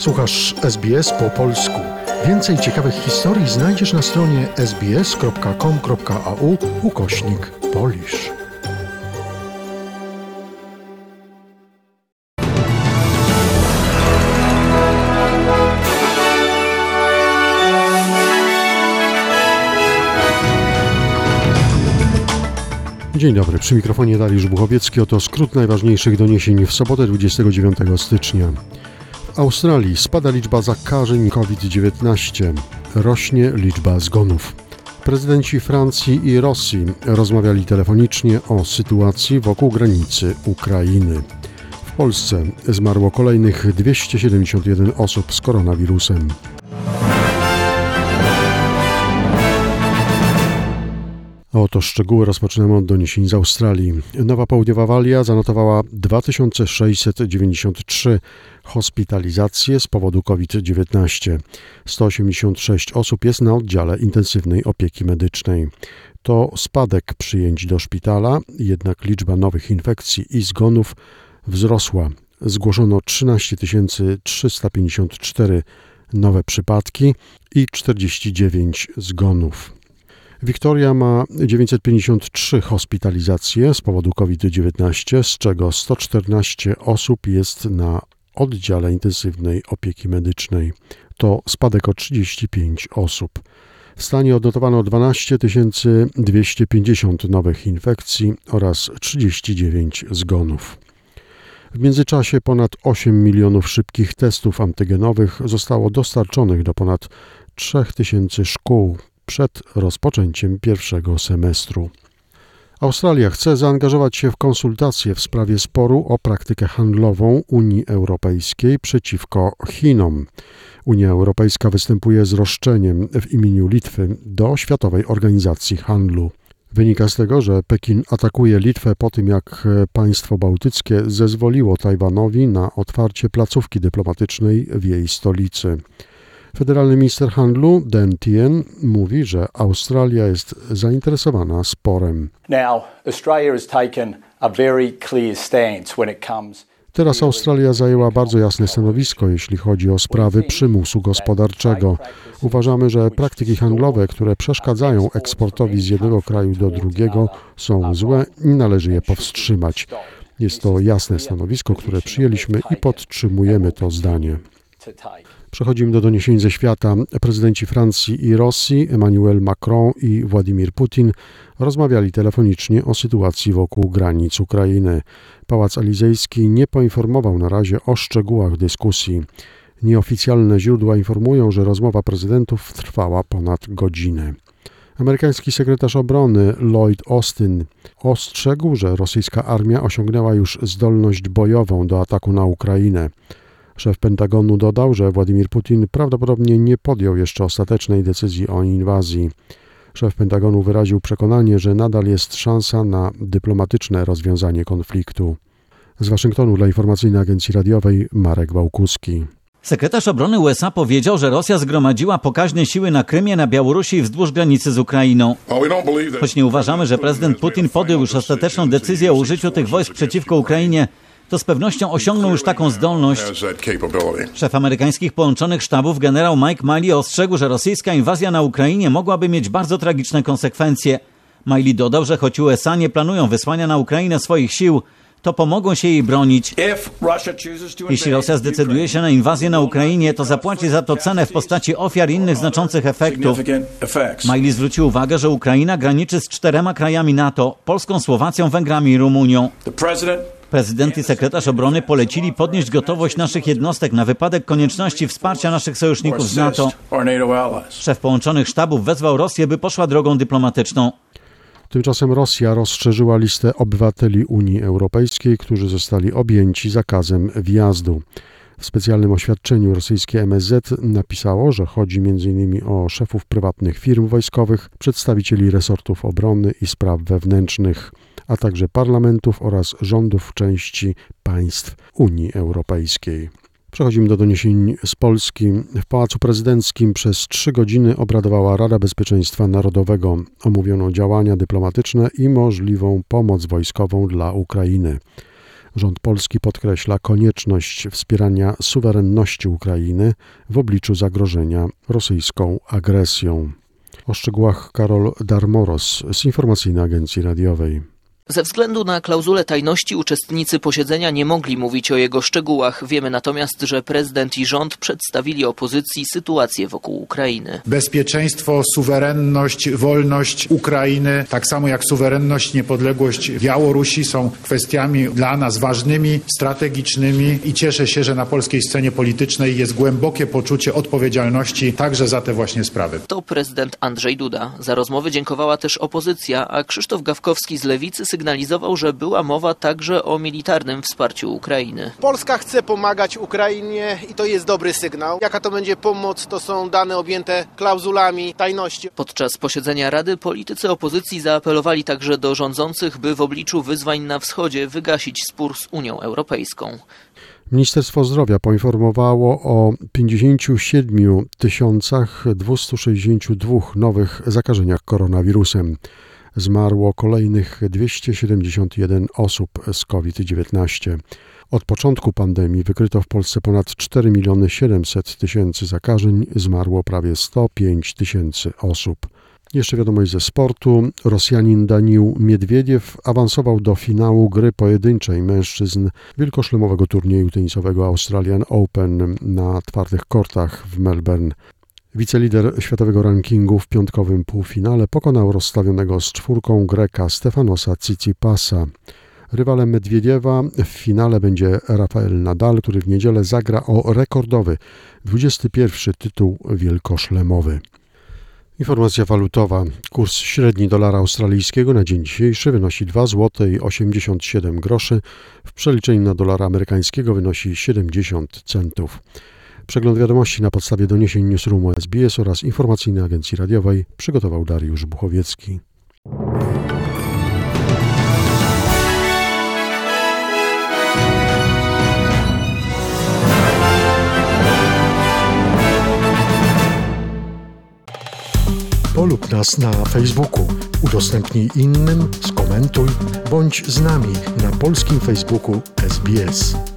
Słuchasz SBS po polsku. Więcej ciekawych historii znajdziesz na stronie sbs.com.au/Polish. Dzień dobry, przy mikrofonie Dariusz Buchowiecki. Oto skrót najważniejszych doniesień w sobotę 29 stycznia. W Australii spada liczba zakażeń COVID-19, rośnie liczba zgonów. Prezydenci Francji i Rosji rozmawiali telefonicznie o sytuacji wokół granicy Ukrainy. W Polsce zmarło kolejnych 271 osób z koronawirusem. Oto szczegóły. Rozpoczynamy od doniesień z Australii. Nowa Południowa Walia zanotowała 2693 hospitalizacje z powodu COVID-19. 186 osób jest na oddziale intensywnej opieki medycznej. To spadek przyjęć do szpitala, jednak liczba nowych infekcji i zgonów wzrosła. Zgłoszono 13 354 nowe przypadki i 49 zgonów. Wiktoria ma 953 hospitalizacje z powodu COVID-19, z czego 114 osób jest na oddziale intensywnej opieki medycznej. To spadek o 35 osób. W stanie odnotowano 12 250 nowych infekcji oraz 39 zgonów. W międzyczasie ponad 8 milionów szybkich testów antygenowych zostało dostarczonych do ponad 3000 szkół przed rozpoczęciem pierwszego semestru. Australia chce zaangażować się w konsultacje w sprawie sporu o praktykę handlową Unii Europejskiej przeciwko Chinom. Unia Europejska występuje z roszczeniem w imieniu Litwy do Światowej Organizacji Handlu. Wynika z tego, że Pekin atakuje Litwę po tym, jak państwo bałtyckie zezwoliło Tajwanowi na otwarcie placówki dyplomatycznej w jej stolicy. Federalny minister handlu Dan Tehan mówi, że Australia jest zainteresowana sporem. Teraz Australia zajęła bardzo jasne stanowisko, jeśli chodzi o sprawy przymusu gospodarczego. Uważamy, że praktyki handlowe, które przeszkadzają eksportowi z jednego kraju do drugiego, są złe i należy je powstrzymać. Jest to jasne stanowisko, które przyjęliśmy i podtrzymujemy to zdanie. Przechodzimy do doniesień ze świata. Prezydenci Francji i Rosji, Emmanuel Macron i Władimir Putin, rozmawiali telefonicznie o sytuacji wokół granic Ukrainy. Pałac Elizejski nie poinformował na razie o szczegółach dyskusji. Nieoficjalne źródła informują, że rozmowa prezydentów trwała ponad godzinę. Amerykański sekretarz obrony Lloyd Austin ostrzegł, że rosyjska armia osiągnęła już zdolność bojową do ataku na Ukrainę. Szef Pentagonu dodał, że Władimir Putin prawdopodobnie nie podjął jeszcze ostatecznej decyzji o inwazji. Szef Pentagonu wyraził przekonanie, że nadal jest szansa na dyplomatyczne rozwiązanie konfliktu. Z Waszyngtonu dla informacyjnej agencji radiowej Marek Wałkuski. Sekretarz obrony USA powiedział, że Rosja zgromadziła pokaźne siły na Krymie, na Białorusi i wzdłuż granicy z Ukrainą. Choć nie uważamy, że prezydent Putin podjął już ostateczną decyzję o użyciu tych wojsk przeciwko Ukrainie, to z pewnością osiągnął już taką zdolność. Szef amerykańskich połączonych sztabów generał Mike Milley ostrzegł, że rosyjska inwazja na Ukrainie mogłaby mieć bardzo tragiczne konsekwencje. Milley dodał, że choć USA nie planują wysłania na Ukrainę swoich sił, to pomogą się jej bronić. Jeśli Rosja zdecyduje się na inwazję na Ukrainie, to zapłaci za to cenę w postaci ofiar i innych znaczących efektów. Milley zwrócił uwagę, że Ukraina graniczy z 4 krajami NATO: Polską, Słowacją, Węgrami i Rumunią. Prezydent i sekretarz obrony polecili podnieść gotowość naszych jednostek na wypadek konieczności wsparcia naszych sojuszników z NATO. Szef połączonych sztabów wezwał Rosję, by poszła drogą dyplomatyczną. Tymczasem Rosja rozszerzyła listę obywateli Unii Europejskiej, którzy zostali objęci zakazem wjazdu. W specjalnym oświadczeniu rosyjskie MSZ napisało, że chodzi m.in. o szefów prywatnych firm wojskowych, przedstawicieli resortów obrony i spraw wewnętrznych, a także parlamentów oraz rządów części państw Unii Europejskiej. Przechodzimy do doniesień z Polski. W Pałacu Prezydenckim przez 3 godziny obradowała Rada Bezpieczeństwa Narodowego. Omówiono działania dyplomatyczne i możliwą pomoc wojskową dla Ukrainy. Rząd polski podkreśla konieczność wspierania suwerenności Ukrainy w obliczu zagrożenia rosyjską agresją. O szczegółach Karol Darmoros z Informacyjnej Agencji Radiowej. Ze względu na klauzulę tajności uczestnicy posiedzenia nie mogli mówić o jego szczegółach. Wiemy natomiast, że prezydent i rząd przedstawili opozycji sytuację wokół Ukrainy. Bezpieczeństwo, suwerenność, wolność Ukrainy, tak samo jak suwerenność, niepodległość Białorusi są kwestiami dla nas ważnymi, strategicznymi i cieszę się, że na polskiej scenie politycznej jest głębokie poczucie odpowiedzialności także za te właśnie sprawy. To prezydent Andrzej Duda. Za rozmowy dziękowała też opozycja, a Krzysztof Gawkowski z Lewicy sygnalizował, że była mowa także o militarnym wsparciu Ukrainy. Polska chce pomagać Ukrainie i to jest dobry sygnał. Jaka to będzie pomoc, to są dane objęte klauzulami tajności. Podczas posiedzenia Rady politycy opozycji zaapelowali także do rządzących, by w obliczu wyzwań na wschodzie wygasić spór z Unią Europejską. Ministerstwo Zdrowia poinformowało o 57 262 nowych zakażeniach koronawirusem. Zmarło kolejnych 271 osób z COVID-19. Od początku pandemii wykryto w Polsce ponad 4 700 000 zakażeń, zmarło prawie 105 000 osób. Jeszcze wiadomość ze sportu. Rosjanin Daniil Miedwiediew awansował do finału gry pojedynczej mężczyzn wielkoszlemowego turnieju tenisowego Australian Open na twardych kortach w Melbourne. Wicelider światowego rankingu w piątkowym półfinale pokonał rozstawionego z czwórką Greka Stefanosa Tsitsipasa. Rywalem Medwiediewa w finale będzie Rafael Nadal, który w niedzielę zagra o rekordowy 21. tytuł wielkoszlemowy. Informacja walutowa. Kurs średni dolara australijskiego na dzień dzisiejszy wynosi 2,87 zł. W przeliczeniu na dolara amerykańskiego wynosi 70 centów. Przegląd wiadomości na podstawie doniesień Newsroomu SBS oraz Informacyjnej Agencji Radiowej przygotował Dariusz Buchowiecki. Polub nas na Facebooku, udostępnij innym, skomentuj, bądź z nami na polskim Facebooku SBS.